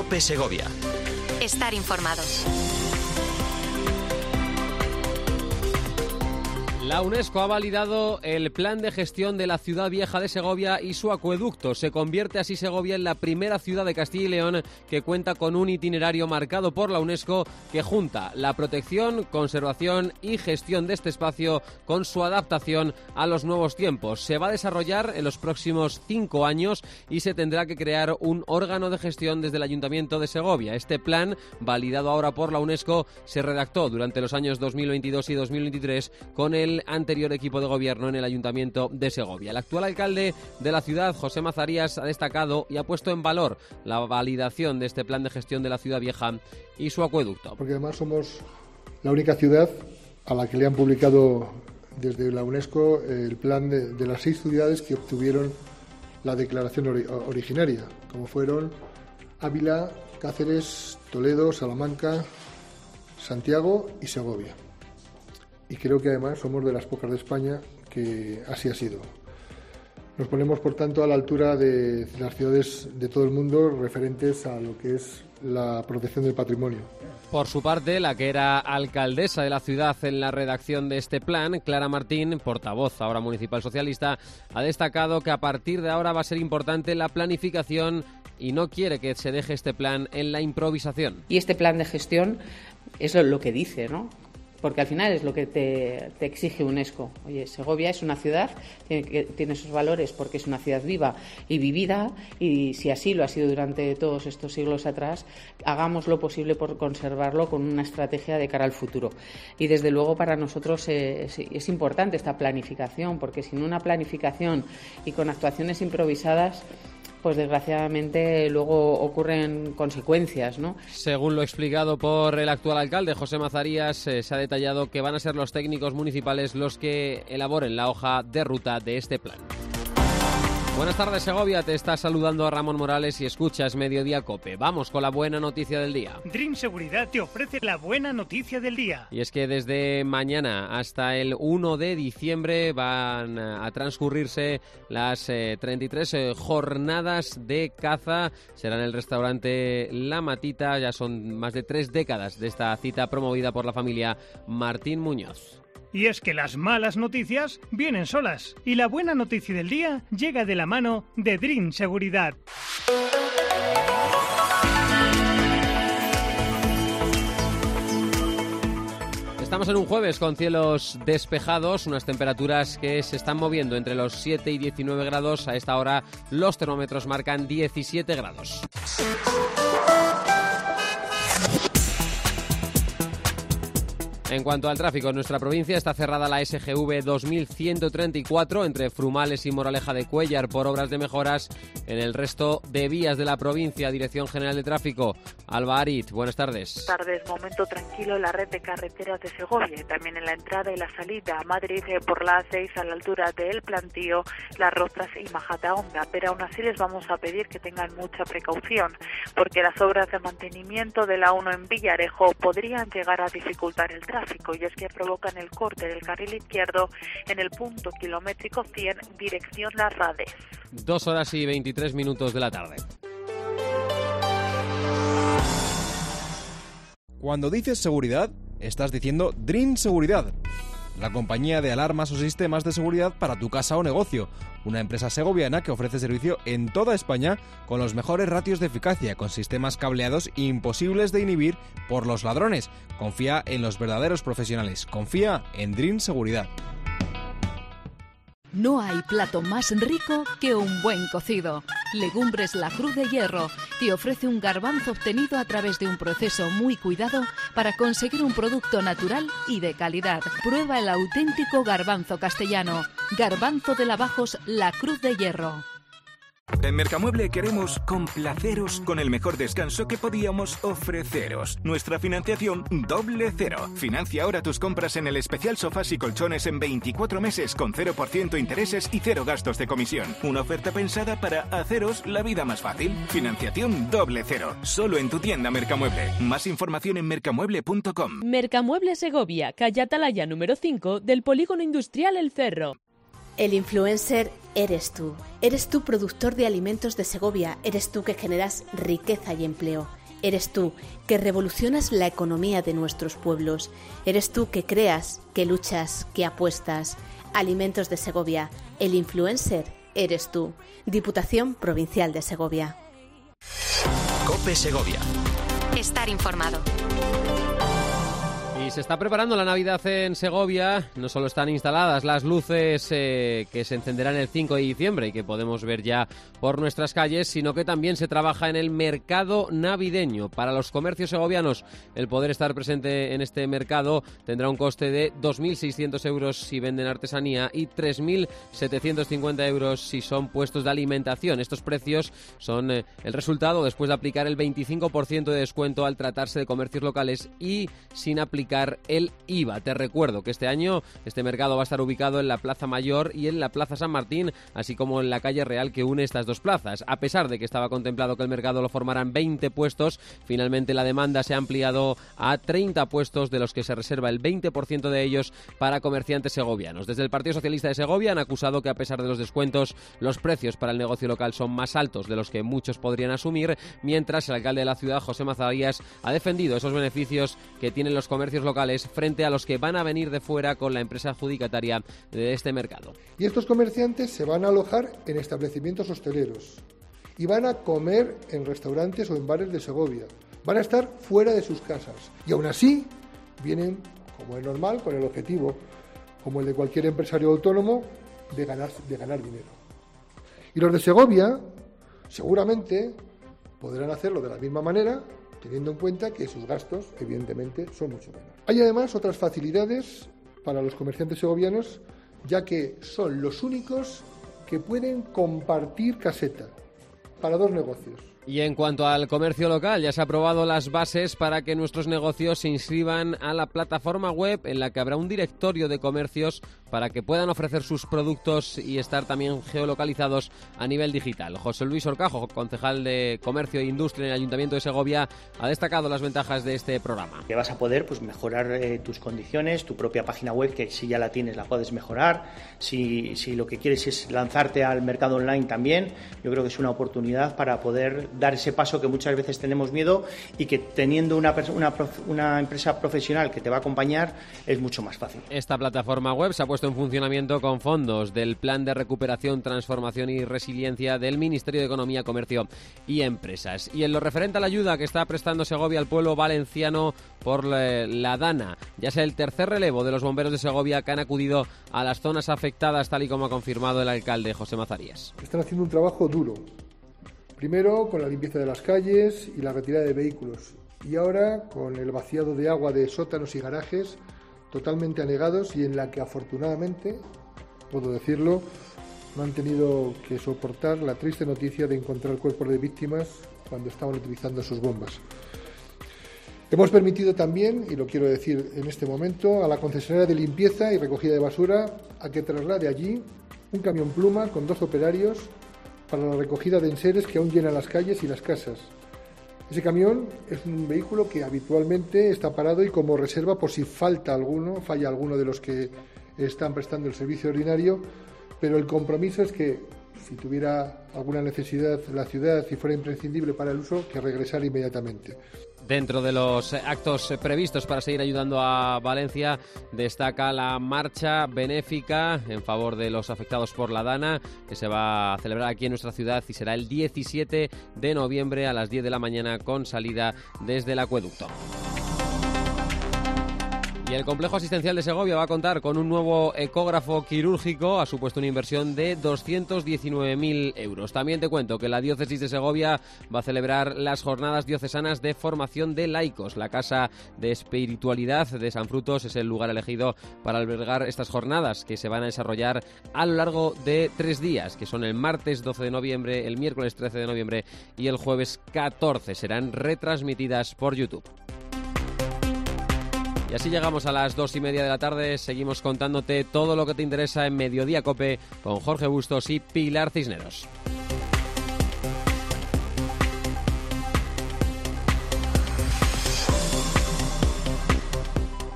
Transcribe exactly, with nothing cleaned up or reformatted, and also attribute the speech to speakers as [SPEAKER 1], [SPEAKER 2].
[SPEAKER 1] COPE Segovia.
[SPEAKER 2] Estar informados.
[SPEAKER 3] La UNESCO ha validado el plan de gestión de la ciudad vieja de Segovia y su acueducto. Se convierte así Segovia en la primera ciudad de Castilla y León que cuenta con un itinerario marcado por la UNESCO que junta la protección, conservación y gestión de este espacio con su adaptación a los nuevos tiempos. Se va a desarrollar en los próximos cinco años y se tendrá que crear un órgano de gestión desde el Ayuntamiento de Segovia. Este plan, validado ahora por la UNESCO, se redactó durante los años dos mil veintidós y dos mil veintitrés con el anterior equipo de gobierno en el Ayuntamiento de Segovia. El actual alcalde de la ciudad, José Mazarías, ha destacado y ha puesto en valor la validación de este plan de gestión de la ciudad vieja y su acueducto.
[SPEAKER 4] Porque además somos la única ciudad a la que le han publicado desde la UNESCO el plan de, de las seis ciudades que obtuvieron la declaración ori- originaria, como fueron Ávila, Cáceres, Toledo, Salamanca, Santiago y Segovia. Y creo que además somos de las pocas de España que así ha sido. Nos ponemos, por tanto, a la altura de las ciudades de todo el mundo referentes a lo que es la protección del patrimonio.
[SPEAKER 3] Por su parte, la que era alcaldesa de la ciudad en la redacción de este plan, Clara Martín, portavoz ahora municipal socialista, ha destacado que a partir de ahora va a ser importante la planificación y no quiere que se deje este plan en la improvisación.
[SPEAKER 5] Y este plan de gestión es lo que dice, ¿no? Porque al final es lo que te, te exige UNESCO. Oye, Segovia es una ciudad, tiene, que, tiene sus valores porque es una ciudad viva y vivida, y si así lo ha sido durante todos estos siglos atrás, hagamos lo posible por conservarlo con una estrategia de cara al futuro. Y desde luego para nosotros es, es importante esta planificación, porque sin una planificación y con actuaciones improvisadas, pues desgraciadamente luego ocurren consecuencias, ¿no?
[SPEAKER 3] Según lo explicado por el actual alcalde, José Mazarías, eh, se ha detallado que van a ser los técnicos municipales los que elaboren la hoja de ruta de este plan. Buenas tardes, Segovia. Te está saludando Ramón Morales y escuchas Mediodía COPE. Vamos con la buena noticia del día.
[SPEAKER 6] Dream Seguridad te ofrece la buena noticia del día.
[SPEAKER 3] Y es que desde mañana hasta el uno de diciembre van a transcurrirse las eh, treinta y tres eh, jornadas de caza. Será en el restaurante La Matita. Ya son más de tres décadas de esta cita promovida por la familia Martín Muñoz.
[SPEAKER 6] Y es que las malas noticias vienen solas y la buena noticia del día llega de la mano de Dream Seguridad.
[SPEAKER 3] Estamos en un jueves con cielos despejados, unas temperaturas que se están moviendo entre los siete y diecinueve grados. A esta hora los termómetros marcan diecisiete grados. En cuanto al tráfico, en nuestra provincia está cerrada la S G V dos mil ciento treinta y cuatro entre Frumales y Moraleja de Cuéllar por obras de mejoras. En el resto de vías de la provincia, Dirección General de Tráfico. Alba Arit, buenas tardes.
[SPEAKER 7] Buenas tardes, momento tranquilo en la red de carreteras de Segovia y también en la entrada y la salida a Madrid eh, por la A seis a la altura de El Plantío, Las Rozas y Majadahonda. Pero aún así les vamos a pedir que tengan mucha precaución porque las obras de mantenimiento de la uno en Villarejo podrían llegar a dificultar el tráfico. Y es que provocan el corte del carril izquierdo en el punto kilométrico cien, dirección Las Rades.
[SPEAKER 3] Dos horas y veintitrés minutos de la tarde.
[SPEAKER 8] Cuando dices seguridad, estás diciendo Dream Seguridad, la compañía de alarmas o sistemas de seguridad para tu casa o negocio. Una empresa segoviana que ofrece servicio en toda España con los mejores ratios de eficacia, con sistemas cableados imposibles de inhibir por los ladrones. Confía en los verdaderos profesionales. Confía en Dream Seguridad.
[SPEAKER 9] No hay plato más rico que un buen cocido. Legumbres La Cruz de Hierro te ofrece un garbanzo obtenido a través de un proceso muy cuidado para conseguir un producto natural y de calidad. Prueba el auténtico garbanzo castellano. Garbanzo de Lavajos La Cruz de Hierro.
[SPEAKER 10] En Mercamueble queremos complaceros con el mejor descanso que podíamos ofreceros. Nuestra financiación doble cero. Financia ahora tus compras en el especial sofás y colchones en veinticuatro meses con cero por ciento intereses y cero gastos de comisión. Una oferta pensada para haceros la vida más fácil. Financiación doble cero. Solo en tu tienda Mercamueble. Más información en mercamueble punto com.
[SPEAKER 11] Mercamueble Segovia, calle Atalaya número cinco del Polígono Industrial El Cerro.
[SPEAKER 1] El influencer eres tú. Eres tú productor de alimentos de Segovia. Eres tú que generas riqueza y empleo. Eres tú que revolucionas la economía de nuestros pueblos. Eres tú que creas, que luchas, que apuestas. Alimentos de Segovia. El influencer eres tú. Diputación Provincial de Segovia.
[SPEAKER 2] COPE Segovia. Estar informado.
[SPEAKER 3] Y se está preparando la Navidad en Segovia. No solo están instaladas las luces eh, que se encenderán el cinco de diciembre y que podemos ver ya por nuestras calles, sino que también se trabaja en el mercado navideño. Para los comercios segovianos, el poder estar presente en este mercado tendrá un coste de dos mil seiscientos euros si venden artesanía y tres mil setecientos cincuenta euros si son puestos de alimentación. Estos precios son eh, el resultado después de aplicar el veinticinco por ciento de descuento al tratarse de comercios locales y sin aplicar el I V A. Te recuerdo que este año este mercado va a estar ubicado en la Plaza Mayor y en la Plaza San Martín, así como en la calle Real que une estas dos plazas. A pesar de que estaba contemplado que el mercado lo formaran veinte puestos, finalmente la demanda se ha ampliado a treinta puestos, de los que se reserva el veinte por ciento de ellos para comerciantes segovianos. Desde el Partido Socialista de Segovia han acusado que a pesar de los descuentos, los precios para el negocio local son más altos de los que muchos podrían asumir, mientras el alcalde de la ciudad, José Mazarías, ha defendido esos beneficios que tienen los comercios locales frente a los que van a venir de fuera con la empresa adjudicataria de este mercado.
[SPEAKER 4] Y estos comerciantes se van a alojar en establecimientos hosteleros y van a comer en restaurantes o en bares de Segovia. Van a estar fuera de sus casas y aún así vienen, como es normal, con el objetivo, como el de cualquier empresario autónomo, de ganar, de ganar dinero. Y los de Segovia seguramente podrán hacerlo de la misma manera, teniendo en cuenta que sus gastos, evidentemente, son mucho menos. Hay además otras facilidades para los comerciantes segovianos, ya que son los únicos que pueden compartir caseta para dos negocios.
[SPEAKER 3] Y en cuanto al comercio local, ya se han aprobado las bases para que nuestros negocios se inscriban a la plataforma web en la que habrá un directorio de comercios para que puedan ofrecer sus productos y estar también geolocalizados a nivel digital. José Luis Orcajo, concejal de Comercio e Industria en el Ayuntamiento de Segovia, ha destacado las ventajas de este programa.
[SPEAKER 11] Que vas a poder pues, mejorar eh, tus condiciones, tu propia página web, que si ya la tienes la puedes mejorar. Si, si lo que quieres es lanzarte al mercado online también, yo creo que es una oportunidad para poder dar ese paso que muchas veces tenemos miedo y que teniendo una, una, una empresa profesional que te va a acompañar es mucho más fácil.
[SPEAKER 3] Esta plataforma web se ha puesto en funcionamiento con fondos del Plan de Recuperación, Transformación y Resiliencia del Ministerio de Economía, Comercio y Empresas. Y en lo referente a la ayuda que está prestando Segovia al pueblo valenciano por la DANA, ya sea el tercer relevo de los bomberos de Segovia que han acudido a las zonas afectadas, tal y como ha confirmado el alcalde José Mazarías.
[SPEAKER 4] Están haciendo un trabajo duro. Primero con la limpieza de las calles y la retirada de vehículos. Y ahora con el vaciado de agua de sótanos y garajes totalmente anegados y en la que afortunadamente, puedo decirlo, no han tenido que soportar la triste noticia de encontrar cuerpos de víctimas cuando estaban utilizando sus bombas. Hemos permitido también, y lo quiero decir en este momento, a la concesionaria de limpieza y recogida de basura a que traslade allí un camión pluma con dos operarios para la recogida de enseres que aún llenan las calles y las casas. Ese camión es un vehículo que habitualmente está parado y como reserva por si falta alguno, falla alguno de los que están prestando el servicio ordinario, pero el compromiso es que si tuviera alguna necesidad la ciudad y fuera imprescindible para el uso, que regresara inmediatamente.
[SPEAKER 3] Dentro de los actos previstos para seguir ayudando a Valencia, destaca la marcha benéfica en favor de los afectados por la DANA, que se va a celebrar aquí en nuestra ciudad y será el diecisiete de noviembre a las diez de la mañana con salida desde el acueducto. Y el complejo asistencial de Segovia va a contar con un nuevo ecógrafo quirúrgico. Ha supuesto una inversión de doscientos diecinueve mil euros. También te cuento que la diócesis de Segovia va a celebrar las jornadas diocesanas de formación de laicos. La Casa de Espiritualidad de San Frutos es el lugar elegido para albergar estas jornadas, que se van a desarrollar a lo largo de tres días, que son el martes doce de noviembre, el miércoles trece de noviembre y el jueves catorce. Serán retransmitidas por YouTube. Y así llegamos a las dos y media de la tarde. Seguimos contándote todo lo que te interesa en Mediodía COPE con Jorge Bustos y Pilar Cisneros.